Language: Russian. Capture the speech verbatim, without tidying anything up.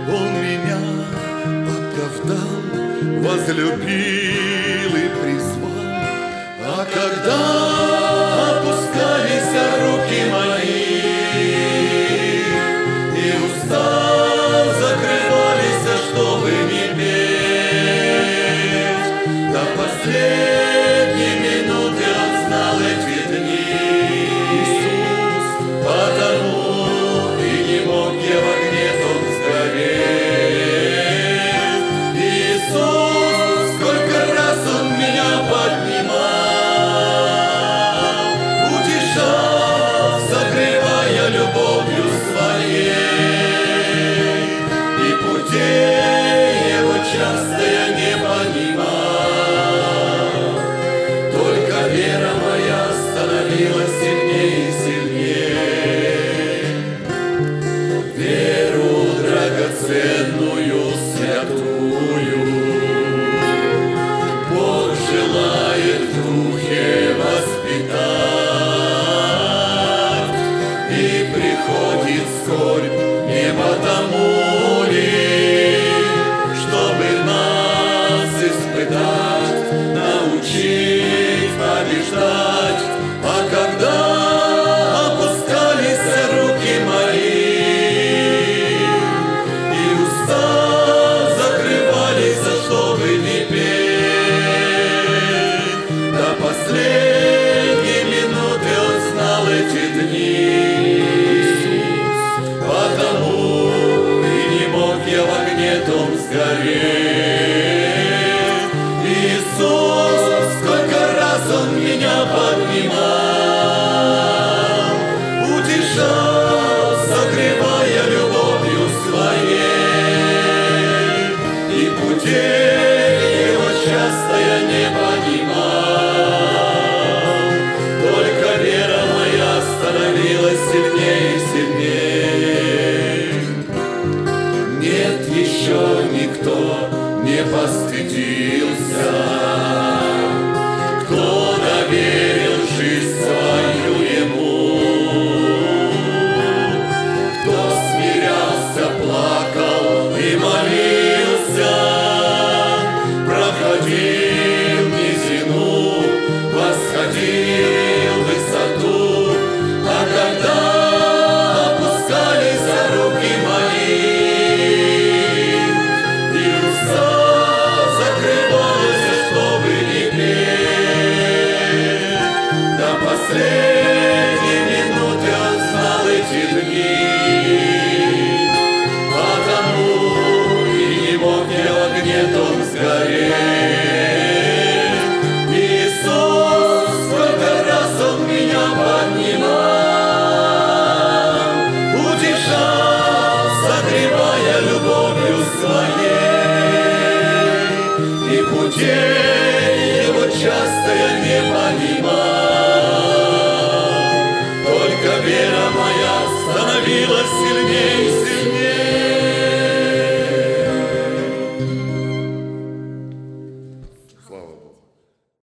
Он меня оправдал, возлюбил и призвал. А когда опускались руки мои и уста закрывались, чтобы не петь, до последней минуты Он знал эти дни. Иисус, потому и не мог я в огне том сгореть. Иисус, сколько раз Он меня поднимал, утешал, согревая любовью своей. И путей Его часто я не понимал, только вера моя становилась сильнее и сильнее. Веру драгоценную, святую, Бог желает в духе воспитать. И приходит скорбь не потому ли, чтобы нас испытать, научить побеждать. А когда опускались руки мои и уста закрывались, чтобы не петь, до последней минуты Он знал эти дни. Потому и не мог я в огне том сгореть. Иисус, сколько раз Он меня поднимал, утешал, согревая любовью своей. И путей Его часто я не понимал, только вера моя становилась сильнее и сильнее. Нет, еще никто не постыдился, кто доверил жизнь свою Ему, кто смирялся, плакал и молился, проходил низину, восходил в высоту. А когда опускались руки мои и уста закрывались, чтобы не петь, до последней минуты Он знал эти дни. Потому и не мог я в огне том сгореть. Иисус, сколько раз Он меня поднимал, утешал, согревая любовью своей. И путей Его часто я не понимал, только вера моя становилась сильнее и